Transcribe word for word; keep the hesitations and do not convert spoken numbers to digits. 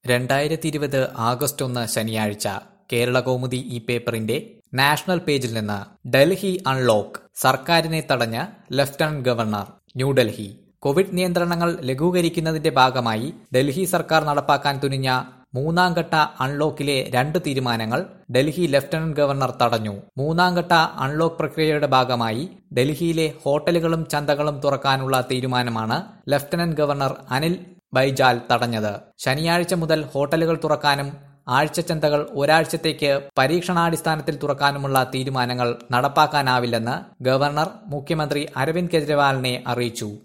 രണ്ടായിരത്തി ഇരുപത് ആഗസ്റ്റ് ഒന്ന് ശനിയാഴ്ച കേരളകൗമുദി ഈ പേപ്പറിന്റെ നാഷണൽ പേജിൽ നിന്ന് ഡൽഹി അൺലോക്ക്, സർക്കാരിനെ തടഞ്ഞ ലഫ്റ്റനന്റ് ഗവർണർ. ന്യൂഡൽഹി. കോവിഡ് നിയന്ത്രണങ്ങൾ ലഘൂകരിക്കുന്നതിന്റെ ഭാഗമായി ഡൽഹി സർക്കാർ നടപ്പാക്കാൻ തുനിഞ്ഞ മൂന്നാം ഘട്ട അൺലോക്കിലെ രണ്ട് തീരുമാനങ്ങൾ ഡൽഹി ലഫ്റ്റനന്റ് ഗവർണർ തടഞ്ഞു. മൂന്നാം ഘട്ട അൺലോക്ക് പ്രക്രിയയുടെ ഭാഗമായി ഡൽഹിയിലെ ഹോട്ടലുകളും ചന്തകളും തുറക്കാനുള്ള തീരുമാനമാണ് ലഫ്റ്റനന്റ് ഗവർണർ അനിൽ ബൈജാൽ തടഞ്ഞത്. ശനിയാഴ്ച മുതൽ ഹോട്ടലുകൾ തുറക്കാനും ആഴ്ചച്ചന്തകൾ ഒരാഴ്ചത്തേക്ക് പരീക്ഷണാടിസ്ഥാനത്തിൽ തുറക്കാനുമുള്ള തീരുമാനങ്ങൾ നടപ്പാക്കാനാവില്ലെന്ന് ഗവർണർ മുഖ്യമന്ത്രി അരവിന്ദ് കെജ്രിവാളിനെ അറിയിച്ചു.